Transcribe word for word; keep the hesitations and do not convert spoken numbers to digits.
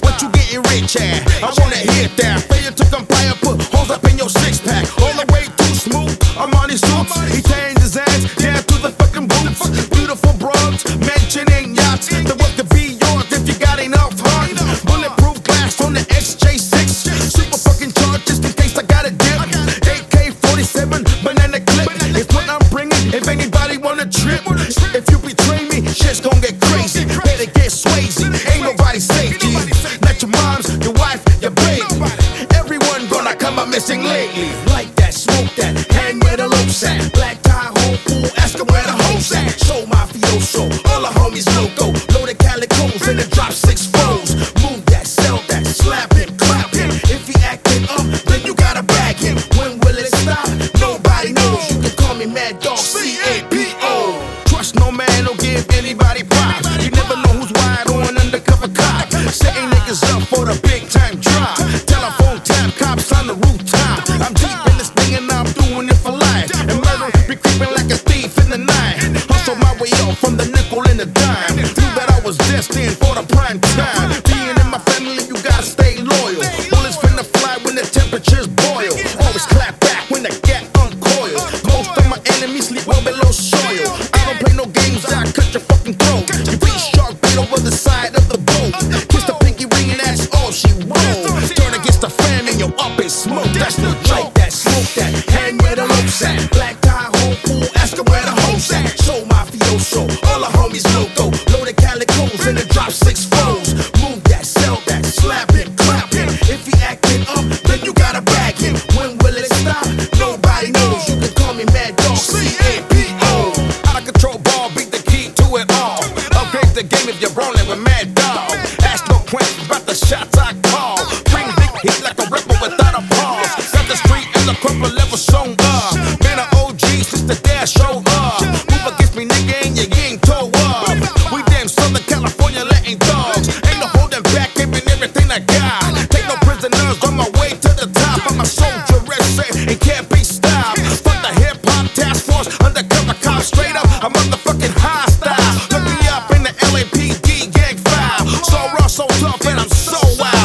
what you getting rich at? I wanna hit that. Failure to comply and put holes up in your six pack. All the way too smooth. I'm on his suits. He changed his ass down to the fucking boots. Beautiful broads, mansioning yachts. The work could be yours if you got enough heart. Bulletproof glass from the X J six. Super fucking charged just in case I got a dip. A K forty-seven, banana clip. It's what I'm bringing. If anybody wanna trip, if you betray me, shit's gon' get crazy. Better get Swayze. Ain't nobody safe. Not your moms, your wife, your baby. Everyone gonna come up missing lately. Like that, smoke that, hang where the loaf's at. Black tie, whole fool, ask him where the hoes at. Show mafioso, all the homies loco. Loaded calicos in the drop six foes. Move that, sell that, slap him, clap him. If he acting up, then you gotta bag him. When will it stop? Nobody knows. You can call me Mad Dog, C A P O. Trust no man, don't give anybody props. You never know who's wide on undercover cop. Setting niggas up for the big time drop. Telephone tap, cops on the rooftop. I'm deep in this thing and I'm doing it for life. And murder be creeping like a thief in the night. Hustle my way up from the nickel and the dime. Knew that I was destined for the prime time. Being in my family, you gotta stay loyal. Bullets finna fly when the temperatures boil. Always clap back when the gat uncoils. Most of my enemies sleep well below soil. I don't play no games, I cut your fucking throat. You beat shark bait over the side of the boat. Kiss the pinky ring and that's all she wrote. Turn against the fam and you're up in smoke. That's the joke. That smoke that, hang where the loaf's at. Black tie, whole fool, ask him where the hoes at. Show mafioso, all the homies loco. Loaded calicos in the drop six foes. Move that, sell that, slap him, clap him. If he acting up, then you gotta bag him. When will it stop? Nobody knows. You can call me Mad Dog, C A P O. Out of control ball, beat the key to it all. Upgrade the game if you're rolling with Mad Dog. Ask no questions about the shots I call. Bring big heat like a rebel without a pause. Got the street and the corporate level shown up. Man, an O G since the day I showed up. Move against me, nigga, and you ain't toe up. We damn Southern California letting dogs. Ain't no holding back, giving everything I got. Take no prisoners on my way to the top. I'm a soldier, rest and can't be stopped. Fuck the hip hop task force, undercover cop, straight up. I'm motherfucking hostile. Look me up in the L A P D gang file. So raw, so tough, and I'm so wild.